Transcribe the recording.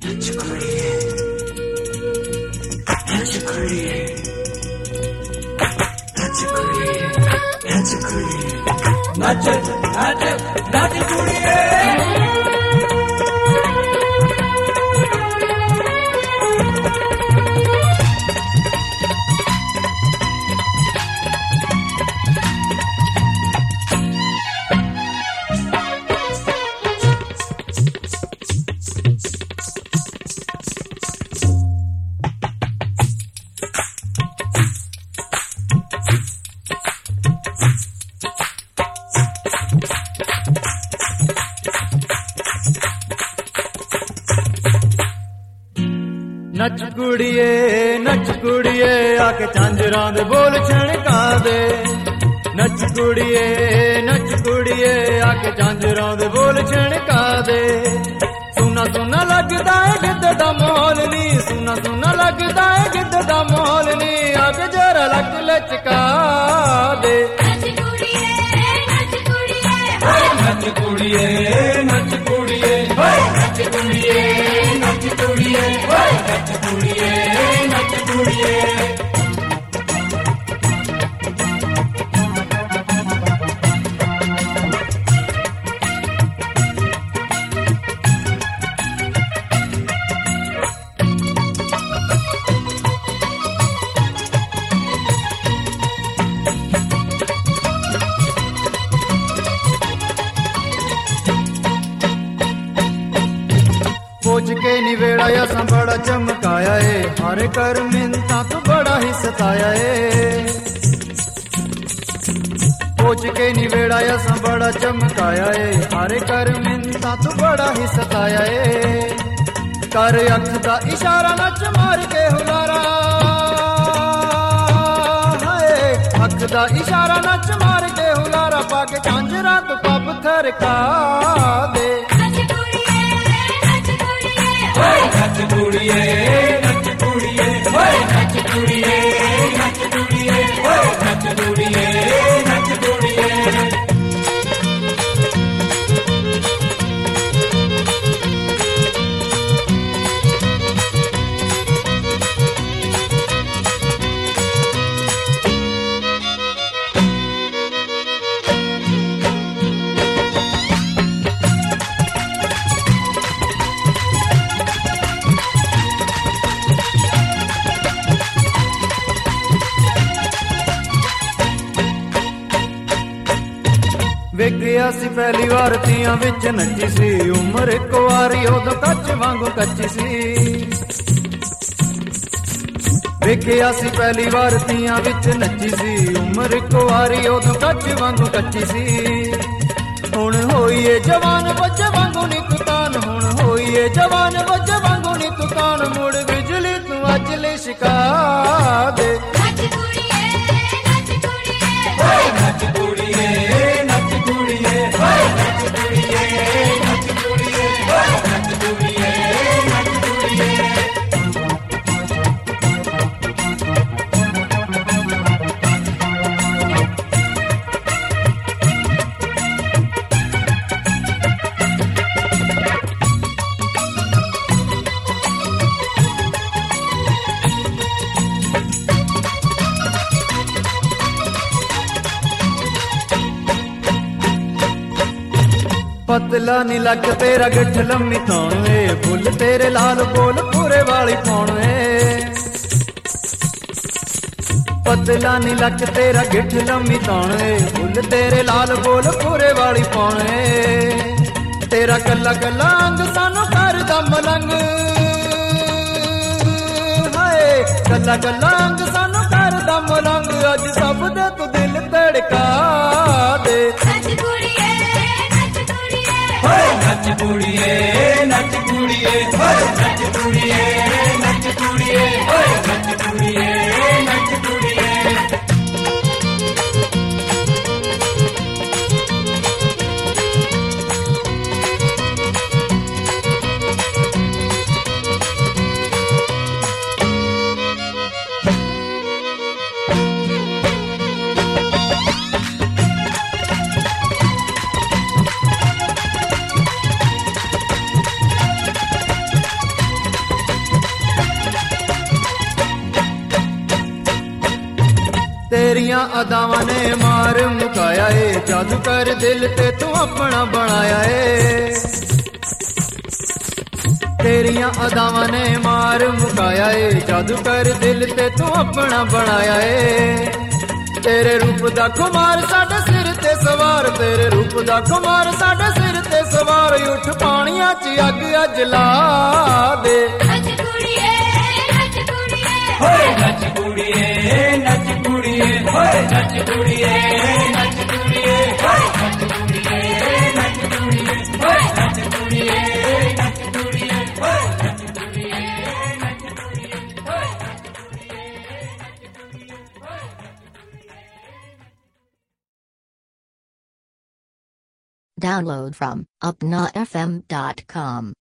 नच कुड़िए नच कुड़िए नच कुड़िए नच कुड़िए नच नच नच कुड़िए नच कुड़िए आके झांझरां दे बोल छणका दे। नच कुड़िए आके झांझरां दे बोल छणका दे। सुना सुना लगदा है गिद्ध दा मोल नी, सुना सुना लगदा है गिद्ध दा मोल नी, आके जरा लक लचका दे। नच कुड़िए नच कुड़िए नच कुड़िए नच कुड़िए नच कुड़िए नच कुड़िए नच कुड़िए नच कुड़िए सोच के निवेड़ा असा बड़ा चमकाया है, हारे कर मिन्ता तू बड़ा ही सताया है। सोच के निवेड़ा असा बड़ा चमकाया है, हारे कर मिन्ता तू बड़ा ही सताया है। कर अख दा इशारा नच मार के हुलारा, अख दा इशारा नच मार के हुलारा, पाके झांझरा तू पब थरका दे। नच कुड़िए नच कुड़िए नच कुड़िए नच कुड़िए नच कुड़िए नच कुड़िए वेखिया सी पहली बार तियां विच नच्ची सी, उमर एक वारी उदों कच वांगू कच्ची सी। वेखिया सी पहली बार तियां विच नच्ची सी, उमर एक वारी उदों कच वांगू कच्ची सी। हुण होईए जवान बच्चे वांगू नी तुतान, हुण होईए जवान बच्चे वांगू नी तुतान, मुड़ बिजली तू अज लिशका दे। नच कुड़िए नच कुड़िए नच कुड़िए नच कुड़िए नच कुड़िए नच कुड़िए नच कुड़िए नच कुड़िए पतला नी लग तेरा गिठ लम्मी थौण वे, फुल तेरे लाल बोल पूरे वाली पौण वे। पतला नी लग तेरा गिठ लम्मी थौण वे, फुल तेरे लाल बोल पूरे वाली पौण वे। तेरा कला कला अंग सानू कर दा मलंग, हाय कला कला अंग सानू कर दा मलंग, अज सब दे तू दिल धड़का दे। नच कुड़िए नच कुड़िए नच कुड़िए नच कुड़िए नच कुड़िए नच कुड़िए नच कुड़िए तेरियां अदावां ने मार मुकाया ए, जादू कर दिल ते तू अपना बनाया ए। तेरियां अदावां ने मार मुकाया ए, जादू कर दिल ते तू अपना बनाया ए। तेरे रूप दा खुमार साडे सिर ते सवार, तेरे रूप दा खुमार साडे सिर ते सवार, उठ पानिया च अग अज ला दे। नच कुड़िए नच कुड़िए होए नच कुड़िए नच कुड़िए होए नच कुड़िए नच कुड़िए होए नच कुड़िए नच कुड़िए होए नच कुड़िए नच कुड़िए होए नच कुड़िए नच कुड़िए होए Download from upnafm.com.